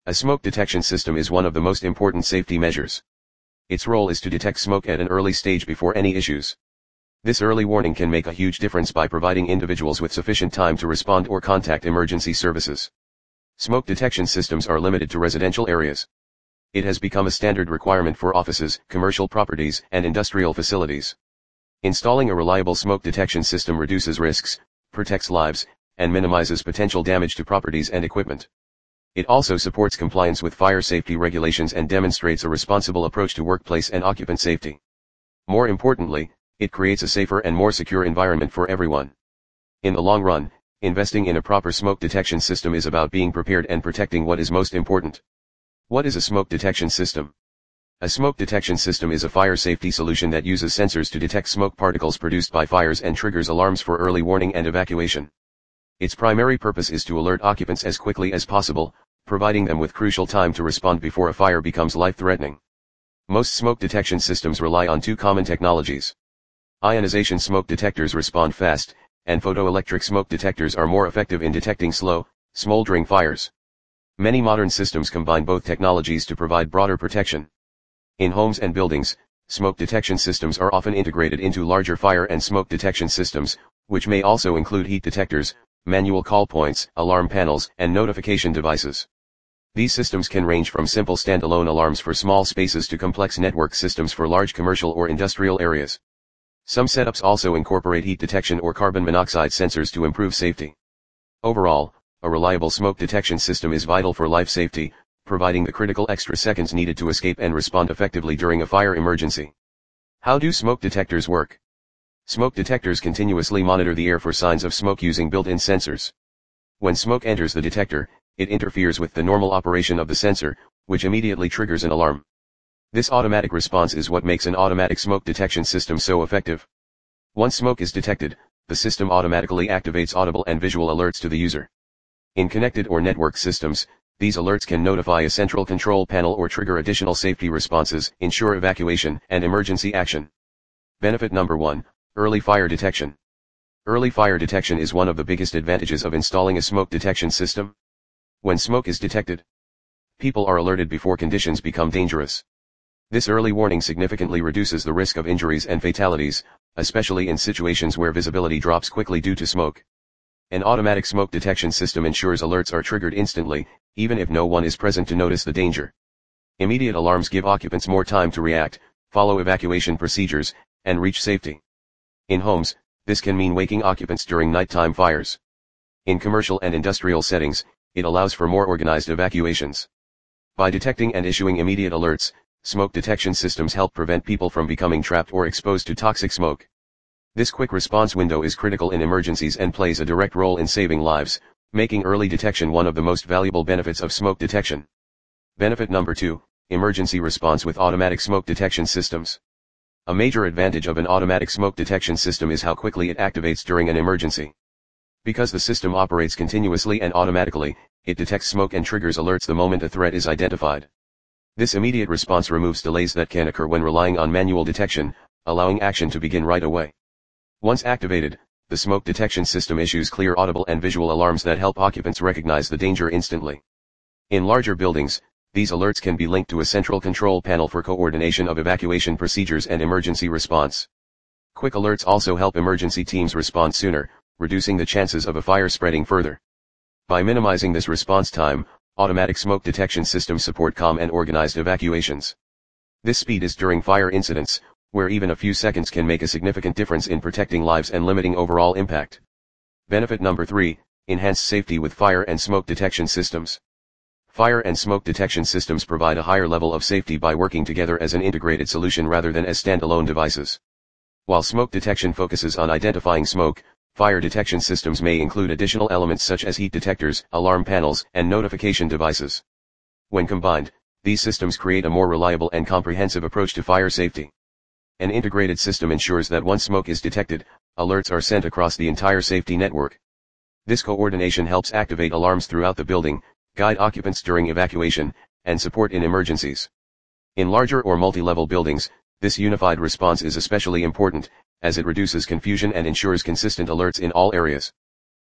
A smoke detection system is one of the most important safety measures. Its role is to detect smoke at an early stage before any issues. This early warning can make a huge difference by providing individuals with sufficient time to respond or contact emergency services. Smoke detection systems are limited to residential areas. It has become a standard requirement for offices, commercial properties, and industrial facilities. Installing a reliable smoke detection system reduces risks, protects lives, and minimizes potential damage to properties and equipment. It also supports compliance with fire safety regulations and demonstrates a responsible approach to workplace and occupant safety. More importantly, it creates a safer and more secure environment for everyone. In the long run, investing in a proper smoke detection system is about being prepared and protecting what is most important. What is a smoke detection system? A smoke detection system is a fire safety solution that uses sensors to detect smoke particles produced by fires and triggers alarms for early warning and evacuation. Its primary purpose is to alert occupants as quickly as possible, providing them with crucial time to respond before a fire becomes life-threatening. Most smoke detection systems rely on two common technologies. Ionization smoke detectors respond fast, and photoelectric smoke detectors are more effective in detecting slow, smoldering fires. Many modern systems combine both technologies to provide broader protection. In homes and buildings, smoke detection systems are often integrated into larger fire and smoke detection systems, which may also include heat detectors, manual call points, alarm panels, and notification devices. These systems can range from simple standalone alarms for small spaces to complex network systems for large commercial or industrial areas. Some setups also incorporate heat detection or carbon monoxide sensors to improve safety. Overall, a reliable smoke detection system is vital for life safety, providing the critical extra seconds needed to escape and respond effectively during a fire emergency. How do smoke detectors work? Smoke detectors continuously monitor the air for signs of smoke using built-in sensors. When smoke enters the detector, it interferes with the normal operation of the sensor, which immediately triggers an alarm. This automatic response is what makes an automatic smoke detection system so effective. Once smoke is detected, the system automatically activates audible and visual alerts to the user. In connected or network systems, these alerts can notify a central control panel or trigger additional safety responses, ensure evacuation and emergency action. Benefit number 1. Early fire detection. Early fire detection is one of the biggest advantages of installing a smoke detection system. When smoke is detected, people are alerted before conditions become dangerous. This early warning significantly reduces the risk of injuries and fatalities, especially in situations where visibility drops quickly due to smoke. An automatic smoke detection system ensures alerts are triggered instantly, even if no one is present to notice the danger. Immediate alarms give occupants more time to react, follow evacuation procedures, and reach safety. In homes, this can mean waking occupants during nighttime fires. In commercial and industrial settings, it allows for more organized evacuations. By detecting and issuing immediate alerts, smoke detection systems help prevent people from becoming trapped or exposed to toxic smoke. This quick response window is critical in emergencies and plays a direct role in saving lives, making early detection one of the most valuable benefits of smoke detection. Benefit number 2, emergency response with automatic smoke detection systems. A major advantage of an automatic smoke detection system is how quickly it activates during an emergency. Because the system operates continuously and automatically, it detects smoke and triggers alerts the moment a threat is identified. This immediate response removes delays that can occur when relying on manual detection, allowing action to begin right away. Once activated, the smoke detection system issues clear audible and visual alarms that help occupants recognize the danger instantly. In larger buildings, these alerts can be linked to a central control panel for coordination of evacuation procedures and emergency response. Quick alerts also help emergency teams respond sooner, reducing the chances of a fire spreading further. By minimizing this response time, automatic smoke detection systems support calm and organized evacuations. This speed is during fire incidents, where even a few seconds can make a significant difference in protecting lives and limiting overall impact. Benefit number 3, enhanced safety with fire and smoke detection systems. Fire and smoke detection systems provide a higher level of safety by working together as an integrated solution rather than as standalone devices. While smoke detection focuses on identifying smoke, fire detection systems may include additional elements such as heat detectors, alarm panels, and notification devices. When combined, these systems create a more reliable and comprehensive approach to fire safety. An integrated system ensures that once smoke is detected, alerts are sent across the entire safety network. This coordination helps activate alarms throughout the building, guide occupants during evacuation, and support in emergencies. In larger or multi-level buildings, this unified response is especially important, as it reduces confusion and ensures consistent alerts in all areas.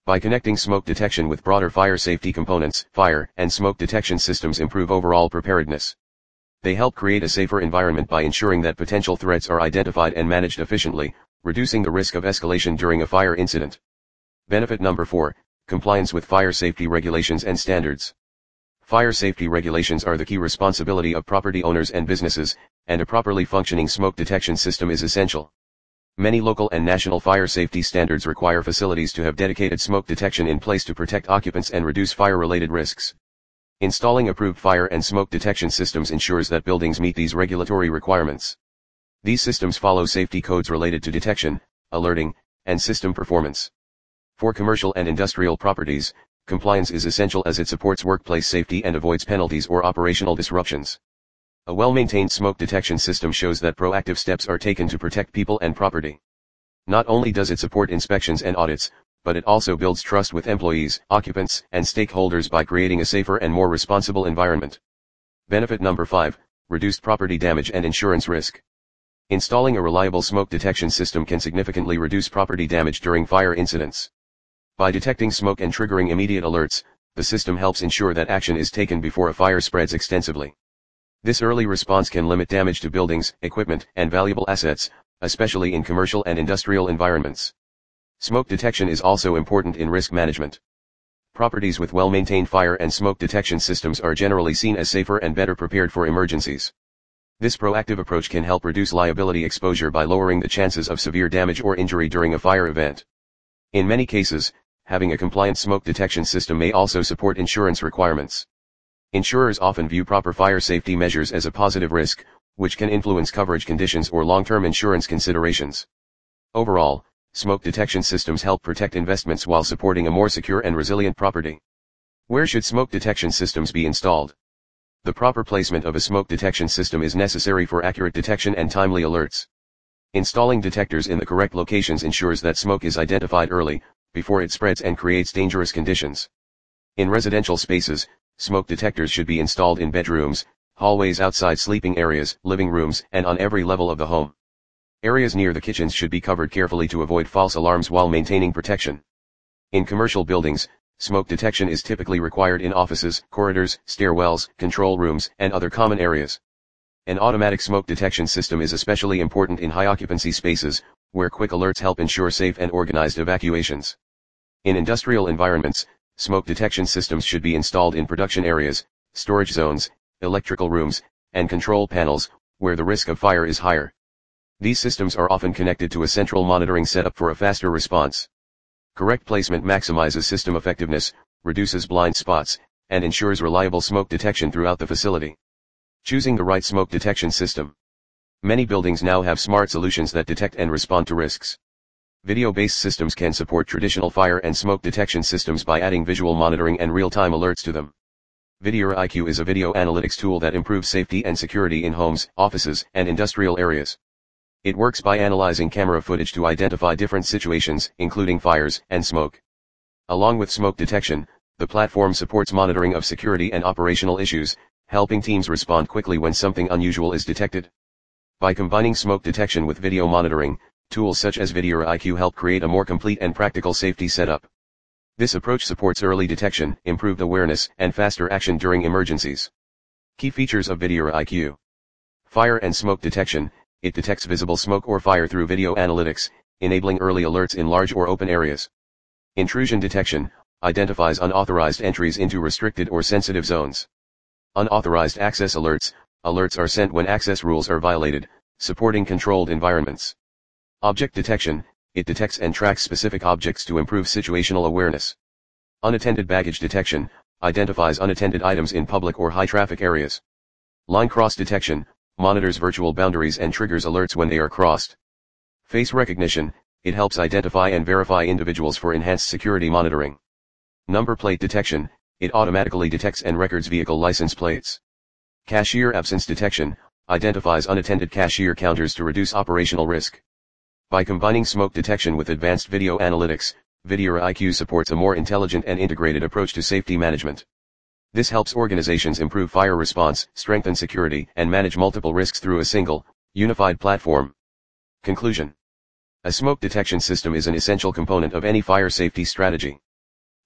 By connecting smoke detection with broader fire safety components, fire and smoke detection systems improve overall preparedness. They help create a safer environment by ensuring that potential threats are identified and managed efficiently, reducing the risk of escalation during a fire incident. Benefit number 4, compliance with fire safety regulations and standards. Fire safety regulations are the key responsibility of property owners and businesses, and a properly functioning smoke detection system is essential. Many local and national fire safety standards require facilities to have dedicated smoke detection in place to protect occupants and reduce fire-related risks. Installing approved fire and smoke detection systems ensures that buildings meet these regulatory requirements. These systems follow safety codes related to detection, alerting, and system performance. For commercial and industrial properties, compliance is essential as it supports workplace safety and avoids penalties or operational disruptions. A well-maintained smoke detection system shows that proactive steps are taken to protect people and property. Not only does it support inspections and audits, but it also builds trust with employees, occupants, and stakeholders by creating a safer and more responsible environment. Benefit number 5, reduced property damage and insurance risk. Installing a reliable smoke detection system can significantly reduce property damage during fire incidents. By detecting smoke and triggering immediate alerts, the system helps ensure that action is taken before a fire spreads extensively. This early response can limit damage to buildings, equipment, and valuable assets, especially in commercial and industrial environments. Smoke detection is also important in risk management. Properties with well-maintained fire and smoke detection systems are generally seen as safer and better prepared for emergencies. This proactive approach can help reduce liability exposure by lowering the chances of severe damage or injury during a fire event. In many cases, having a compliant smoke detection system may also support insurance requirements. Insurers often view proper fire safety measures as a positive risk, which can influence coverage conditions or long-term insurance considerations. Overall, smoke detection systems help protect investments while supporting a more secure and resilient property. Where should smoke detection systems be installed? The proper placement of a smoke detection system is necessary for accurate detection and timely alerts. Installing detectors in the correct locations ensures that smoke is identified early, before it spreads and creates dangerous conditions. In residential spaces, smoke detectors should be installed in bedrooms, hallways outside sleeping areas, living rooms, and on every level of the home. Areas near the kitchens should be covered carefully to avoid false alarms while maintaining protection. In commercial buildings, smoke detection is typically required in offices, corridors, stairwells, control rooms, and other common areas. An automatic smoke detection system is especially important in high-occupancy spaces, where quick alerts help ensure safe and organized evacuations. In industrial environments, smoke detection systems should be installed in production areas, storage zones, electrical rooms, and control panels, where the risk of fire is higher. These systems are often connected to a central monitoring setup for a faster response. Correct placement maximizes system effectiveness, reduces blind spots, and ensures reliable smoke detection throughout the facility. Choosing the right smoke detection system. Many buildings now have smart solutions that detect and respond to risks. Video-based systems can support traditional fire and smoke detection systems by adding visual monitoring and real-time alerts to them. Videora IQ is a video analytics tool that improves safety and security in homes, offices, and industrial areas. It works by analyzing camera footage to identify different situations, including fires and smoke. Along with smoke detection, the platform supports monitoring of security and operational issues, helping teams respond quickly when something unusual is detected. By combining smoke detection with video monitoring, tools such as Videora IQ help create a more complete and practical safety setup. This approach supports early detection, improved awareness, and faster action during emergencies. Key features of Videora IQ. Fire and smoke detection. It detects visible smoke or fire through video analytics, enabling early alerts in large or open areas. Intrusion detection. Identifies unauthorized entries into restricted or sensitive zones. Unauthorized access alerts. Alerts are sent when access rules are violated, supporting controlled environments. Object detection. It detects and tracks specific objects to improve situational awareness. Unattended baggage detection. Identifies unattended items in public or high-traffic areas. Line cross detection. Monitors virtual boundaries and triggers alerts when they are crossed. Face recognition. It helps identify and verify individuals for enhanced security monitoring. Number plate detection. It automatically detects and records vehicle license plates. Cashier absence detection. Identifies unattended cashier counters to reduce operational risk. By combining smoke detection with advanced video analytics, Videora IQ supports a more intelligent and integrated approach to safety management. This helps organizations improve fire response, strengthen security, and manage multiple risks through a single, unified platform. Conclusion. A smoke detection system is an essential component of any fire safety strategy.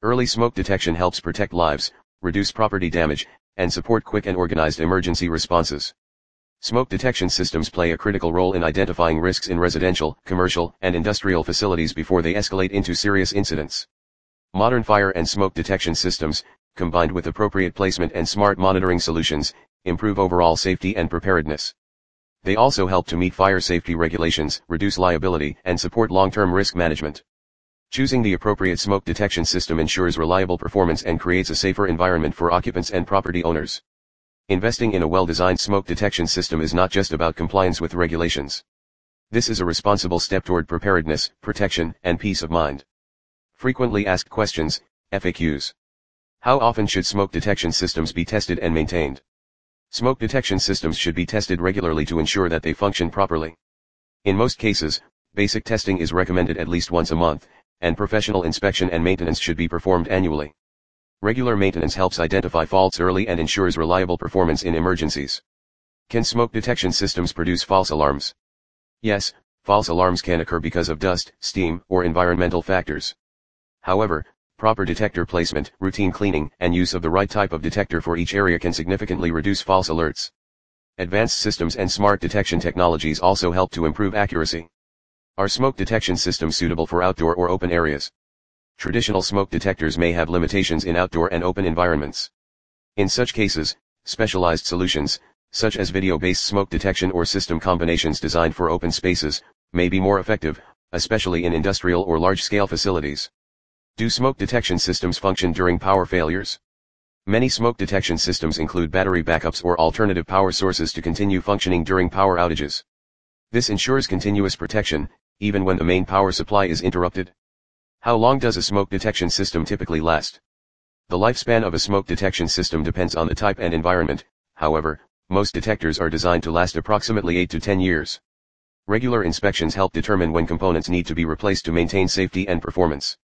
Early smoke detection helps protect lives, reduce property damage, and support quick and organized emergency responses. Smoke detection systems play a critical role in identifying risks in residential, commercial, and industrial facilities before they escalate into serious incidents. Modern fire and smoke detection systems, combined with appropriate placement and smart monitoring solutions, improve overall safety and preparedness. They also help to meet fire safety regulations, reduce liability, and support long-term risk management. Choosing the appropriate smoke detection system ensures reliable performance and creates a safer environment for occupants and property owners. Investing in a well-designed smoke detection system is not just about compliance with regulations. This is a responsible step toward preparedness, protection, and peace of mind. Frequently asked questions, FAQs. How often should smoke detection systems be tested and maintained? Smoke detection systems should be tested regularly to ensure that they function properly. In most cases, basic testing is recommended at least once a month, and professional inspection and maintenance should be performed annually. Regular maintenance helps identify faults early and ensures reliable performance in emergencies. Can smoke detection systems produce false alarms? Yes, false alarms can occur because of dust, steam, or environmental factors. However, proper detector placement, routine cleaning, and use of the right type of detector for each area can significantly reduce false alerts. Advanced systems and smart detection technologies also help to improve accuracy. Are smoke detection systems suitable for outdoor or open areas? Traditional smoke detectors may have limitations in outdoor and open environments. In such cases, specialized solutions, such as video-based smoke detection or system combinations designed for open spaces, may be more effective, especially in industrial or large-scale facilities. Do smoke detection systems function during power failures? Many smoke detection systems include battery backups or alternative power sources to continue functioning during power outages. This ensures continuous protection, even when the main power supply is interrupted. How long does a smoke detection system typically last? The lifespan of a smoke detection system depends on the type and environment. However, most detectors are designed to last approximately 8 to 10 years. Regular inspections help determine when components need to be replaced to maintain safety and performance.